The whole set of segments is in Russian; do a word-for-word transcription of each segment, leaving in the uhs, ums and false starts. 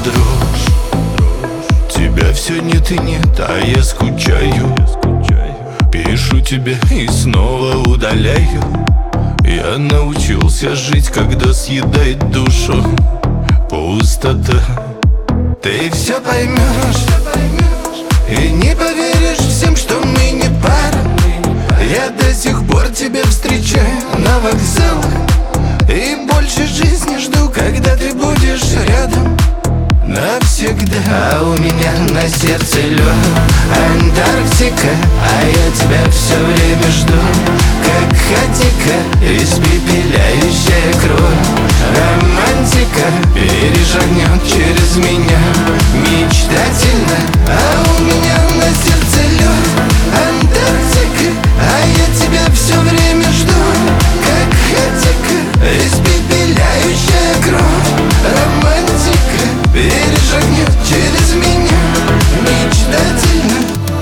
дрожь. Тебя все нет и нет, а я скучаю. Пишу тебе и снова удаляю. Я научился жить, когда съедает душу пустота. Ты все поймешь и не поверишь всем, что мы не пара. Я до сих пор тебя встречаю на вокзалах и больше жизни жду, когда ты будешь рядом навсегда. А у меня на сердце лед, Антарктика, а я тебя все время жду, как хатика, испепеляющая кровь. Романтика перешагнет через меня мечтательно. А у меня на сердце лед, Антарктика, а я тебя все время жду, как хатика, испепеляющая кровь. Романтика перешагнет через меня мечтательно.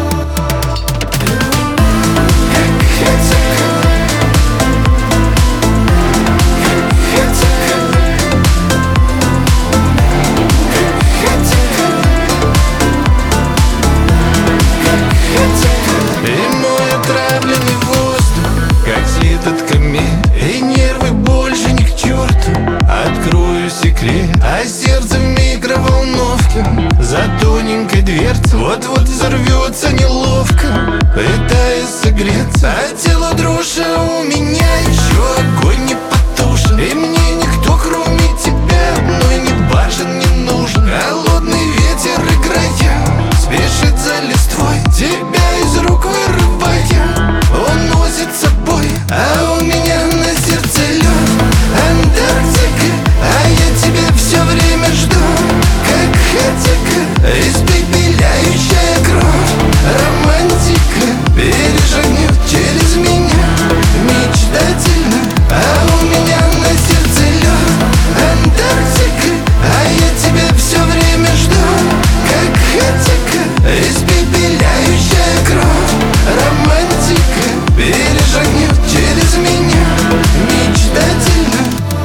И мой отравленный воздух, как слит от комет, и нервы больше ни к черту. Открою секрет, а сердце в микроволновке за тоненькой дверцей вот-вот взорвется неловко, пытаясь согреться. А тело дрожь, а у меня еще огонь не потушен. И мне никто, кроме тебя, одной не важен, не нужен. Холодный ветер играя спешит за листвой, тебя из рук вырывая он носит с собой. А у меня на сердце лед, Антарктика, а я тебя все время жду, как хатика, испепеляющая кровь. Романтика перешагнет через меня мечтательно. А у меня на сердце лед, Антарктика, а я тебя все время жду, как хатика, испепеляющая кровь. Романтика перешагнет через меня мечтательно.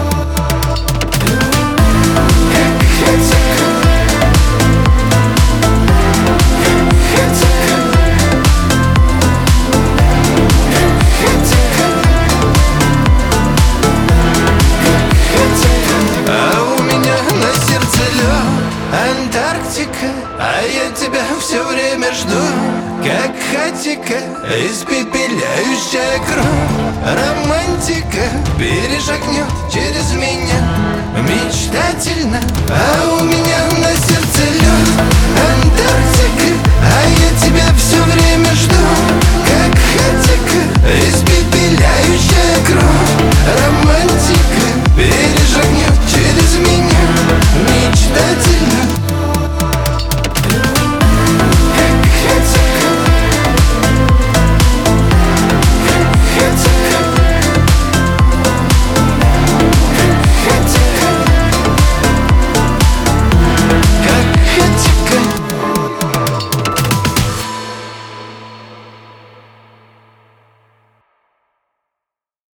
А у меня на сердце лед, Антарктика, а я тебя все время жду, как хатика, испепеляющая кровь. Романтика перешагнет через меня мечтательно. А у меня на сердце